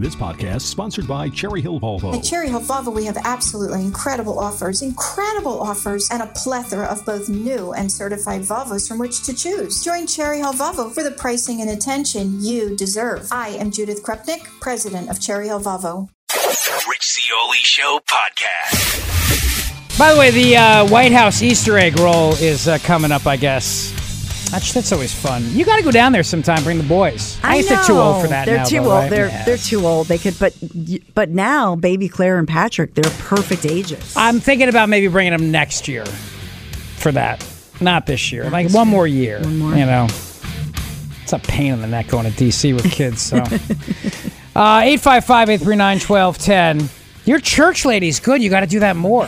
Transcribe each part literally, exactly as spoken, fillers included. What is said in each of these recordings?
This podcast is sponsored by Cherry Hill Volvo. At Cherry Hill Volvo, we have absolutely incredible offers, incredible offers, and a plethora of both new and certified Volvos from which to choose. Join Cherry Hill Volvo for the pricing and attention you deserve. I am Judith Krupnik, president of Cherry Hill Volvo. Rich Zeoli Show podcast. By the way, the uh, White House Easter egg roll is uh, coming up, I guess. That's, that's always fun. You got to go down there sometime. Bring the boys. I, I guess know. they're too old for that they're now. Too though, old. right? They're yes. they're too old. They could, but but now, baby Claire and Patrick, they're perfect ages. I'm thinking about maybe bringing them next year for that. Not this year. Not like this one year. more year. One more. You know, it's a pain in the neck going to D C with kids. So, uh, eight five five, eight three nine, one two one zero. Your church lady's good. You got to do that more.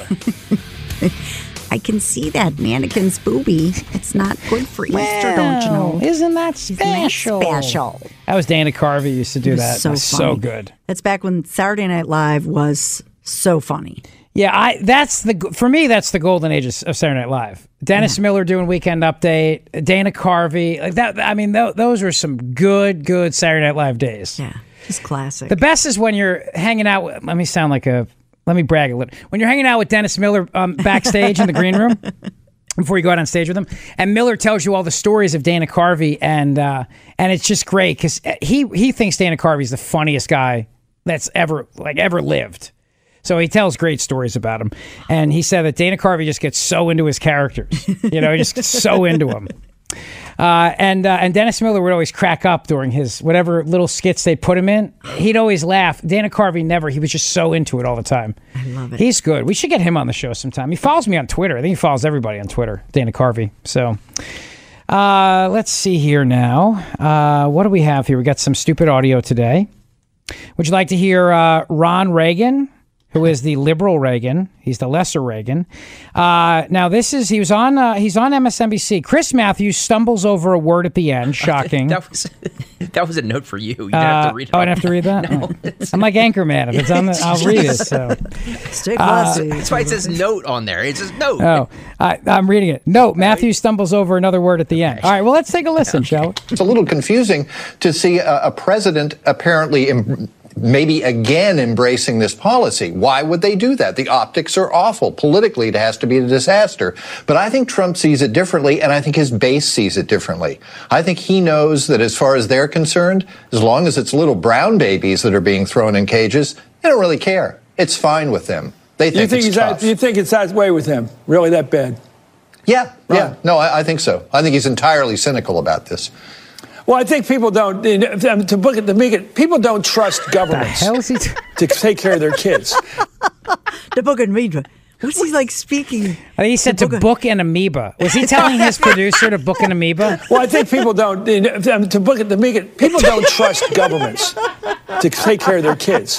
I can see that mannequin's booby. It's not good for Easter, Well, don't you know? Isn't that special? Isn't that special? That was Dana Carvey used to do It was that. So It was funny. so good. That's back when Saturday Night Live was so funny. Yeah, I that's the for me that's the golden age of, of Saturday Night Live. Dennis Yeah. Miller doing Weekend Update, Dana Carvey, like that. I mean, th- those were some good, good Saturday Night Live days. Yeah, it's classic. The best is when you're hanging out with, let me sound like a, let me brag a little. When you're hanging out with Dennis Miller um, backstage in the green room, before you go out on stage with him, and Miller tells you all the stories of Dana Carvey, and uh, and it's just great, because he, he thinks Dana Carvey's the funniest guy that's ever, like, ever lived. So he tells great stories about him. And he said that Dana Carvey just gets so into his characters. You know, he just gets so into them. Uh, and uh, and Dennis Miller would always crack up during his whatever little skits they put him in. He'd always laugh. Dana Carvey never. He was just so into it all the time. I love it. He's good. We should get him on the show sometime. He follows me on Twitter. I think he follows everybody on Twitter, Dana Carvey. So uh, let's see here now. Uh, what do we have here? We got some stupid audio today. Would you like to hear uh, Ron Reagan, who is the liberal Reagan? He's the lesser Reagan. Uh, now, this is, he was on, uh, he's on M S N B C. Chris Matthews stumbles over a word at the end. Shocking. that was that was a note for you. You didn't Uh, have to read it. oh, I don't have to read that? No. Oh. I'm like Anchorman. If it's on the, I'll read it. So. Stay classy. That's why it says note on there. It says note. Oh, I, I'm reading it. No, Matthews stumbles over another word at the end. All right, well, let's take a listen, shall we? It's a little confusing to see a, a president apparently em- maybe again embracing this policy. Why would they do that? The optics are awful. Politically, it has to be a disaster. But I think Trump sees it differently, and I think his base sees it differently. I think he knows that as far as they're concerned, as long as it's little brown babies that are being thrown in cages, they don't really care. It's fine with them. They think, you think it's he's tough. that, you think it's that way with him? Really that bad? Yeah, Right. yeah. No, I, I think so. I think he's entirely cynical about this. Well, I think people don't to book it to make it. People don't trust governments The hell is he t- to take care of their kids. The book and read. What's he like speaking? I think he said to book a- book an amoeba. Was he telling his producer to book an amoeba? Well, I think people don't to book it to make it. People don't trust governments to take care of their kids.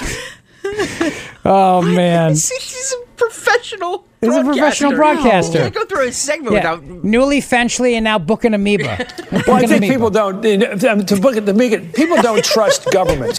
Oh, man. He's, he's a professional. He's a professional broadcaster. You can't go through a segment Yeah. without. Newly Fenchley and now book an amoeba. Book Well, I an think amoeba. people don't to book it to make it. People don't trust governments.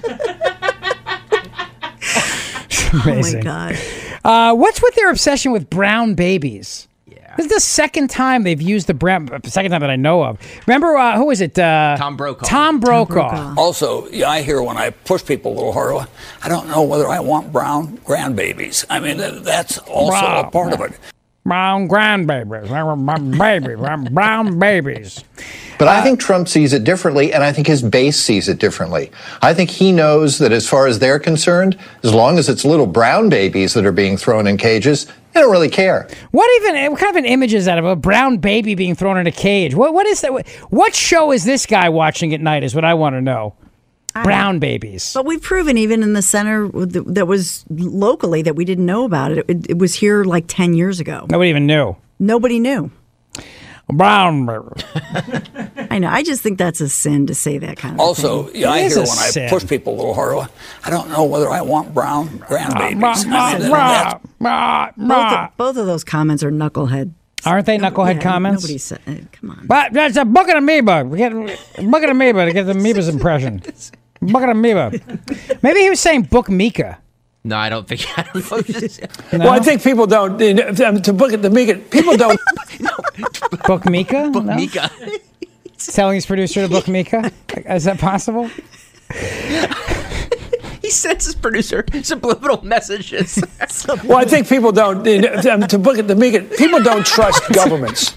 Amazing. Oh, my God. Uh, what's with their obsession with brown babies? Yeah. This is the second time they've used the brown, second time that I know of. Remember, uh, who was it? Uh, Tom Brokaw. Tom Brokaw. Brokaw. Also, yeah, I hear when I push people a little harder, I don't know whether I want brown grandbabies. I mean, that, that's also Wow. a part of it. Brown grandbabies. Baby, brown babies. But I think Trump sees it differently, and I think his base sees it differently. I think he knows that as far as they're concerned, as long as it's little brown babies that are being thrown in cages, they don't really care. What even? What kind of an image is that of a brown baby being thrown in a cage? What? What is that? What show is this guy watching at night? Is what I want to know. Brown babies. But we've proven even in the center that was locally that we didn't know about it. It, it was here like ten years ago. Nobody even knew. Nobody knew. Brown baby. I know. I just think that's a sin to say that kind of Also, thing. yeah, I It is hear a when I sin. push people a little harder, I don't know whether I want brown grandbabies. I Rah, mean, rah, that's- rah, Both rah. of, both of those comments are knucklehead. Aren't they knucklehead Yeah, comments? Nobody said. uh, Come on. But that's a book an amoeba. We get book an amoeba to get the amoeba's impression. Book an amoeba. Maybe he was saying book Mika. No, I don't think. I don't know. You know? Well, I think people don't to book it to make it. People don't. Book Mika? Book No? Mika. Telling his producer to book Mika? Is that possible? He sends his producer subliminal messages. Well, I think people don't, to book it, to make it, people don't trust governments.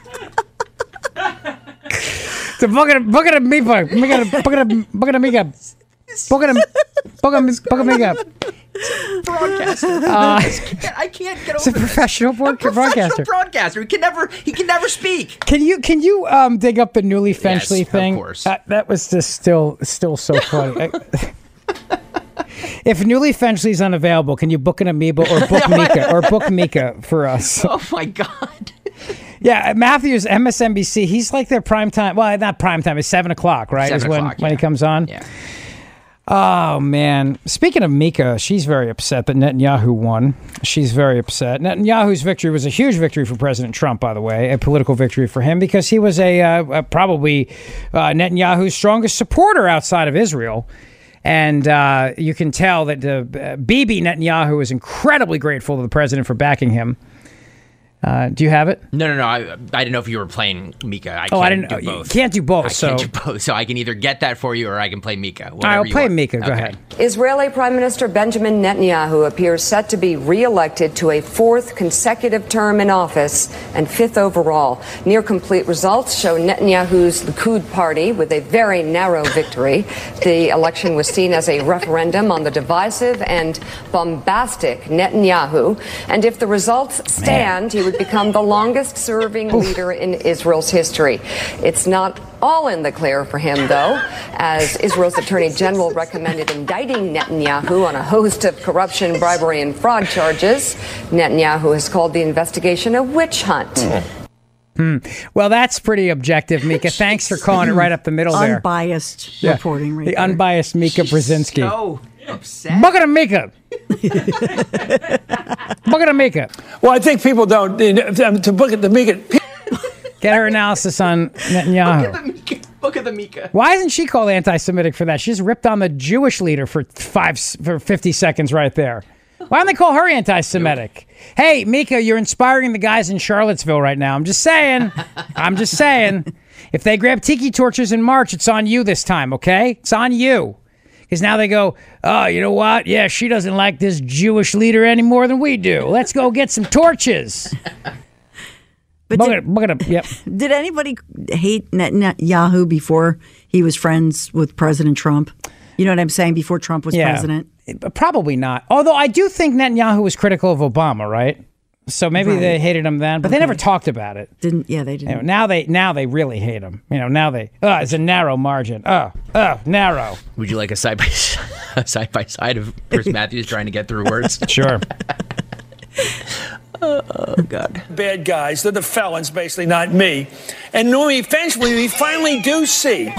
To book it, book it a me, book it a, book it a, book it a me, book it a, book it a, book it a me. Broadcaster. Uh, I, can't, I can't get over It's a professional this. A professional broadcaster. broadcaster. He can never. He can never speak. Can you can you um, dig up the Newly Fenchley Yes, of thing? course. Uh, that was just still still so funny. If Newly Fenchley's unavailable, can you book an amoeba or book Mika or book Mika for us? Oh my God. Yeah, Matthews, M S N B C. He's like their prime time. Well, not prime time. It's seven o'clock, right? Seven is when o'clock, when yeah. he comes on. Yeah. Oh man! Speaking of Mika, she's very upset that Netanyahu won. She's very upset. Netanyahu's victory was a huge victory for President Trump, by the way, a political victory for him because he was a, uh, a probably uh, Netanyahu's strongest supporter outside of Israel. And uh, you can tell that uh, Bibi Netanyahu is incredibly grateful to the president for backing him. Uh, do you have it? No, no, no. I, I didn't know if you were playing Mika. I Oh, can't I didn't. do You both. can't do both. I so can't do both. So I can either get that for you or I can play Mika. I'll you play want. Mika. Go Okay. ahead. Israeli Prime Minister Benjamin Netanyahu appears set to be re-elected to a fourth consecutive term in office and fifth overall. Near complete results show Netanyahu's Likud party with a very narrow victory. The election was seen as a referendum on the divisive and bombastic Netanyahu. And if the results stand, he would become the longest longest-serving leader in Israel's history. It's not all in the clear for him, though, as Israel's Attorney General recommended indicting Netanyahu on a host of corruption, bribery, and fraud charges. Netanyahu has called the investigation a witch hunt. Hmm. Well, that's pretty objective, Mika. Thanks for calling it right up the middle there. Unbiased Yeah. reporting right The there. unbiased Mika Brzezinski. So upset. Book it a Mika. Book it a Mika. Well, I think people don't, to book it, to make it, Get her analysis on Netanyahu. Look at the Mika. Look at the Mika. Why isn't she called anti-Semitic for that? She just ripped on the Jewish leader for five for fifty seconds right there. Why don't they call her anti-Semitic? Hey, Mika, you're inspiring the guys in Charlottesville right now. I'm just saying. I'm just saying. If they grab tiki torches in March, it's on you this time, okay? It's on you. Because now they go, oh, you know what? Yeah, she doesn't like this Jewish leader any more than we do. Let's go get some torches. But book did, it, book it up. Yep. did anybody hate Netanyahu before he was friends with President Trump? You know what I'm saying? Before Trump was Yeah. president? Probably not. Although I do think Netanyahu was critical of Obama, right? So maybe Right. they hated him then, but they Okay. never talked about it. Didn't? Yeah, they You didn't. know, now they now they really hate him. You know, now they oh, it's a narrow margin. Oh, oh, narrow. Would you like a side by a side by side of Chris Matthews trying to get through words? Sure. Oh God. bad guys, they're the felons, basically, not me. And when we eventually, we finally do see.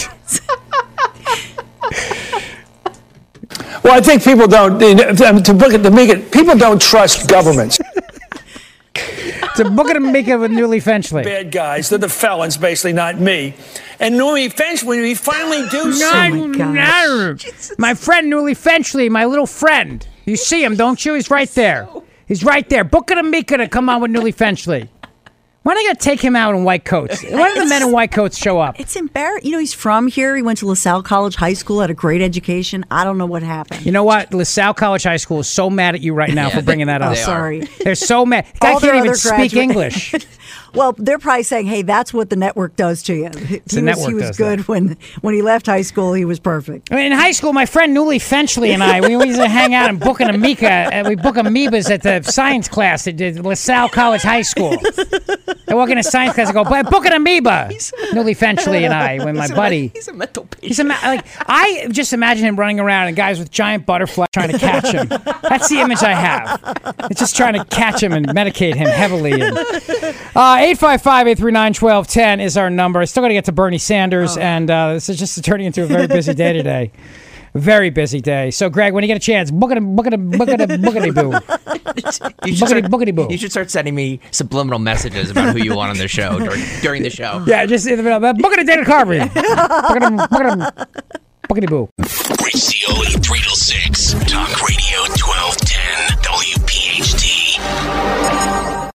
Well, I think people don't, to book it, to make it, people don't trust governments. To book it and make it with Newly Fenchley. Bad guys, they're the felons, basically, not me. And when we eventually, we finally do see. No, my gosh. no. My friend Newly Fenchley, my little friend. You see him, don't you? He's right there. He's right there. Book it and Mika to come on with Newly Fenchley. Why don't you take him out in white coats? Why do the men in white coats show up? It's embarrassing. You know, he's from here. He went to LaSalle College High School, had a great education. I don't know what happened. You know what? LaSalle College High School is so mad at you right now Yeah, for bringing that they up. are. Sorry. They're so mad. The guy All their can't even other speak graduate- English. Well, they're probably saying, "Hey, that's what the network does to you." He the was, network he was does good that. when when he left high school. He was perfect. I mean, in high school, my friend Newly Fenchley and I, we used to hang out and book an Amika, and we book amoebas at the science class at the LaSalle College High School. I walk into science class and go, "But book an amoeba." Newly Fenchley and I, when my buddy. He's a mental patient. He's a ma- like I just imagine him running around and guys with giant butterflies trying to catch him. That's the image I have. It's just trying to catch him and medicate him heavily. And, uh, eight five five, eight three nine, one two one zero is our number. I still got to get to Bernie Sanders, and uh, this is just turning into a very busy day today. Very busy day. So, Greg, when you get a chance, book it, book it, book it, bookity boo. You should, start, Boogity boo. you should start sending me subliminal messages about who you want on the show during, during the show. Yeah, just in the middle. Bookity Dana Carvey. Bookity, bookity, bookity boo. Rich Cioli, three till six. Talk Radio twelve ten W P H T.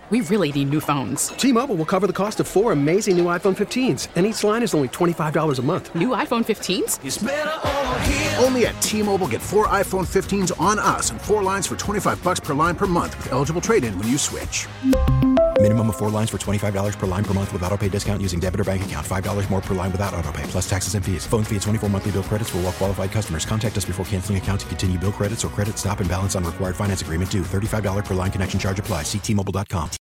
we really need new phones. T-Mobile will cover the cost of four amazing new iPhone fifteens, and each line is only twenty-five dollars a month. New iPhone fifteens? It's better over here. Only at T-Mobile, get four iPhone fifteens on us and four lines for twenty-five dollars per line per month with eligible trade-in when you switch. Minimum of four lines for twenty-five dollars per line per month with autopay discount using debit or bank account. five dollars more per line without autopay, plus taxes and fees. Phone fee at twenty-four monthly bill credits for well-qualified customers. Contact us before canceling account to continue bill credits or credit stop and balance on required finance agreement due. thirty-five dollars per line connection charge applies. See T Mobile dot com.